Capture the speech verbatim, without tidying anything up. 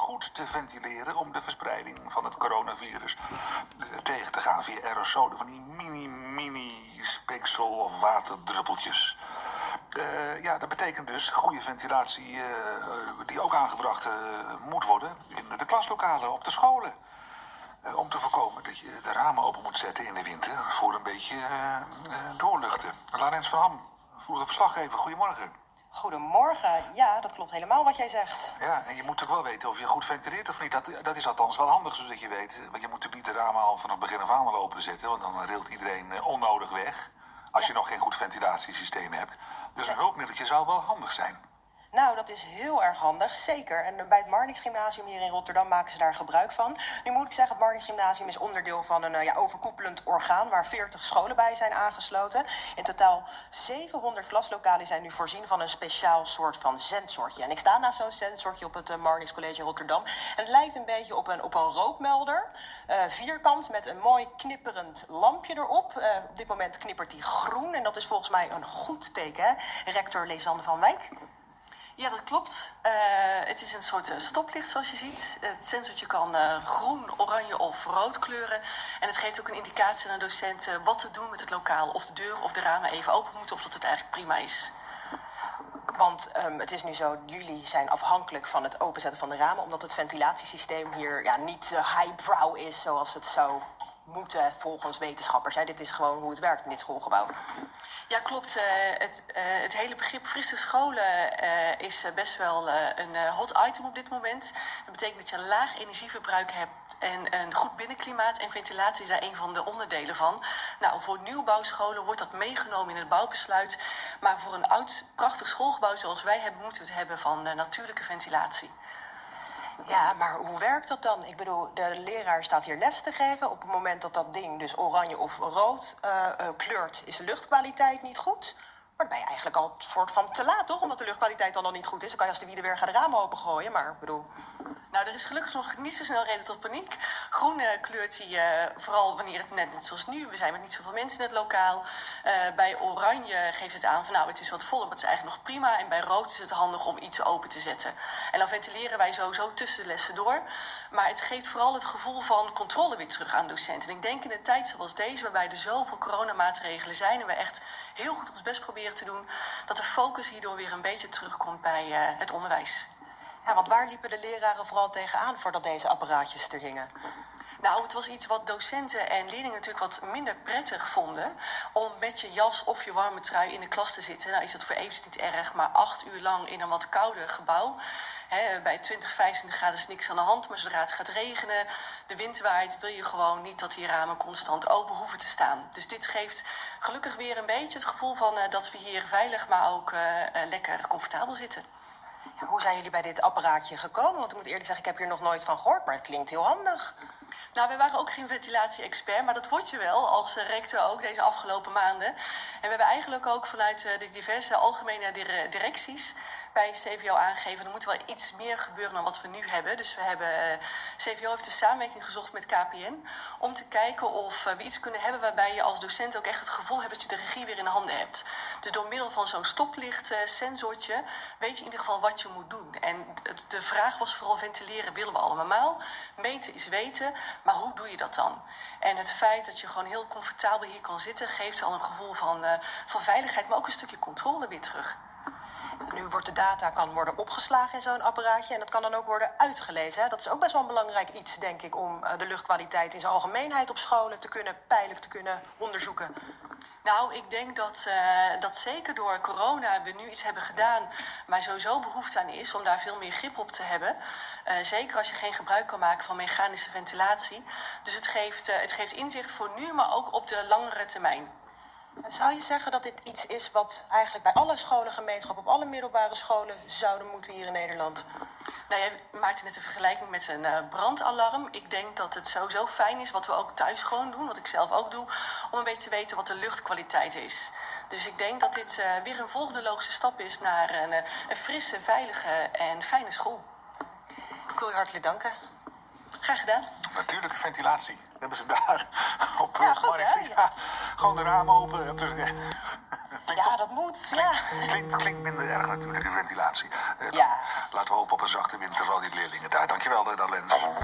goed te ventileren om de verspreiding van het coronavirus tegen te gaan via aerosolen, van die mini, mini speeksel of waterdruppeltjes. Uh, ja, dat betekent dus goede ventilatie uh, die ook aangebracht uh, moet worden in de klaslokalen, op de scholen. Uh, om te voorkomen dat je de ramen open moet zetten in de winter voor een beetje uh, uh, doorluchten. Laurens van Ham, vroege verslaggever, goedemorgen. Goedemorgen. Ja, dat klopt helemaal wat jij zegt. Ja, en je moet ook wel weten of je goed ventileert of niet. Dat, dat is althans wel handig, zodat je weet. Want je moet natuurlijk niet de ramen al vanaf begin af aan al openzetten, want dan rilt iedereen uh, onnodig weg. Als ja. je nog geen goed ventilatiesysteem hebt. Dus een hulpmiddeltje zou wel handig zijn. Nou, dat is heel erg handig, zeker. En bij het Marnix Gymnasium hier in Rotterdam maken ze daar gebruik van. Nu moet ik zeggen, het Marnix Gymnasium is onderdeel van een ja, overkoepelend orgaan waar veertig scholen bij zijn aangesloten. In totaal zevenhonderd klaslokalen zijn nu voorzien van een speciaal soort van zensortje. En ik sta naast zo'n zensortje op het uh, Marnix College in Rotterdam. En het lijkt een beetje op een, op een rookmelder. Uh, vierkant met een mooi knipperend lampje erop. Uh, op dit moment knippert die groen en dat is volgens mij een goed teken, hè? Rector Lisanne van Wijk. Ja, dat klopt. Uh, het is een soort uh, stoplicht zoals je ziet. Het sensortje kan uh, groen, oranje of rood kleuren. En het geeft ook een indicatie aan de docenten wat te doen met het lokaal. Of de deuren of de ramen even open moeten of dat het eigenlijk prima is. Want um, het is nu zo, jullie zijn afhankelijk van het openzetten van de ramen, omdat het ventilatiesysteem hier ja, niet uh, highbrow is zoals het zou moeten volgens wetenschappers. Hè. Dit is gewoon hoe het werkt in dit schoolgebouw. Ja, klopt. Uh, het, uh, het hele begrip frisse scholen uh, is uh, best wel uh, een uh, hot item op dit moment. Dat betekent dat je een laag energieverbruik hebt en een goed binnenklimaat. En ventilatie is daar een van de onderdelen van. Nou, voor nieuwbouwscholen wordt dat meegenomen in het bouwbesluit. Maar voor een oud, prachtig schoolgebouw zoals wij hebben, moeten we het hebben van uh, natuurlijke ventilatie. Ja, maar hoe werkt dat dan? Ik bedoel, de leraar staat hier les te geven. Op het moment dat dat ding dus oranje of rood uh, uh, kleurt, is de luchtkwaliteit niet goed. Maar dan ben je eigenlijk al een soort van te laat, toch? Omdat de luchtkwaliteit dan nog niet goed is. Dan kan je als de wiede weer gaan de ramen opengooien, maar ik bedoel... Nou, er is gelukkig nog niet zo snel reden tot paniek. Groen uh, kleurt hij uh, vooral wanneer het net, net zoals nu. We zijn met niet zoveel mensen in het lokaal. Uh, bij oranje geeft het aan van nou, het is wat voller, maar het is eigenlijk nog prima. En bij rood is het handig om iets open te zetten. En dan ventileren wij sowieso tussen de lessen door. Maar het geeft vooral het gevoel van controle weer terug aan docenten. En ik denk in een tijd zoals deze, waarbij er zoveel coronamaatregelen zijn en we echt heel goed ons best proberen te doen, dat de focus hierdoor weer een beetje terugkomt bij uh, het onderwijs. Ja, want waar liepen de leraren vooral tegenaan voordat deze apparaatjes er hingen? Nou, het was iets wat docenten en leerlingen natuurlijk wat minder prettig vonden, om met je jas of je warme trui in de klas te zitten. Nou is dat voor eventjes niet erg, maar acht uur lang in een wat kouder gebouw. He, bij twintig, vijfentwintig graden is niks aan de hand, maar zodra het gaat regenen, de wind waait, wil je gewoon niet dat die ramen constant open hoeven te staan. Dus dit geeft gelukkig weer een beetje het gevoel van uh, dat we hier veilig, maar ook uh, uh, lekker comfortabel zitten. Ja, hoe zijn jullie bij dit apparaatje gekomen? Want ik moet eerlijk zeggen, ik heb hier nog nooit van gehoord, maar het klinkt heel handig. Nou, wij waren ook geen ventilatie-expert, maar dat word je wel als rector ook deze afgelopen maanden. En we hebben eigenlijk ook vanuit de diverse algemene directies bij C V O aangegeven, er moet wel iets meer gebeuren dan wat we nu hebben. Dus we hebben, uh, C V O heeft een samenwerking gezocht met K P N om te kijken of uh, we iets kunnen hebben waarbij je als docent ook echt het gevoel hebt dat je de regie weer in de handen hebt. Dus door middel van zo'n stoplicht uh, sensortje weet je in ieder geval wat je moet doen. En de vraag was vooral ventileren willen we allemaal. Meten is weten, maar hoe doe je dat dan? En het feit dat je gewoon heel comfortabel hier kan zitten geeft al een gevoel van, uh, van veiligheid, maar ook een stukje controle weer terug. Nu wordt de data kan worden opgeslagen in zo'n apparaatje en dat kan dan ook worden uitgelezen. Hè? Dat is ook best wel een belangrijk iets, denk ik, om de luchtkwaliteit in zijn algemeenheid op scholen te kunnen pijnlijk te kunnen onderzoeken. Nou, ik denk dat, uh, dat zeker door corona we nu iets hebben gedaan waar sowieso behoefte aan is om daar veel meer grip op te hebben. Uh, zeker als je geen gebruik kan maken van mechanische ventilatie. Dus het geeft, uh, het geeft inzicht voor nu, maar ook op de langere termijn. Zou je zeggen dat dit iets is wat eigenlijk bij alle scholengemeenschappen, op alle middelbare scholen zouden moeten hier in Nederland? Nou, jij maakte net een vergelijking met een uh, brandalarm. Ik denk dat het sowieso fijn is, wat we ook thuis gewoon doen, wat ik zelf ook doe, om een beetje te weten wat de luchtkwaliteit is. Dus ik denk dat dit uh, weer een volgende logische stap is naar een, uh, een frisse, veilige en fijne school. Ik wil je hartelijk danken. Graag gedaan. Natuurlijke ventilatie. Hebben ze daar op ja, goed, hè? Ja, gewoon de ramen open. Ja, op, dat moet. Klinkt, ja. klinkt, klinkt minder erg natuurlijke ventilatie. Uh, ja. Laten we hopen op een zachte winter, vooral die leerlingen daar. dankjewel, Dalens.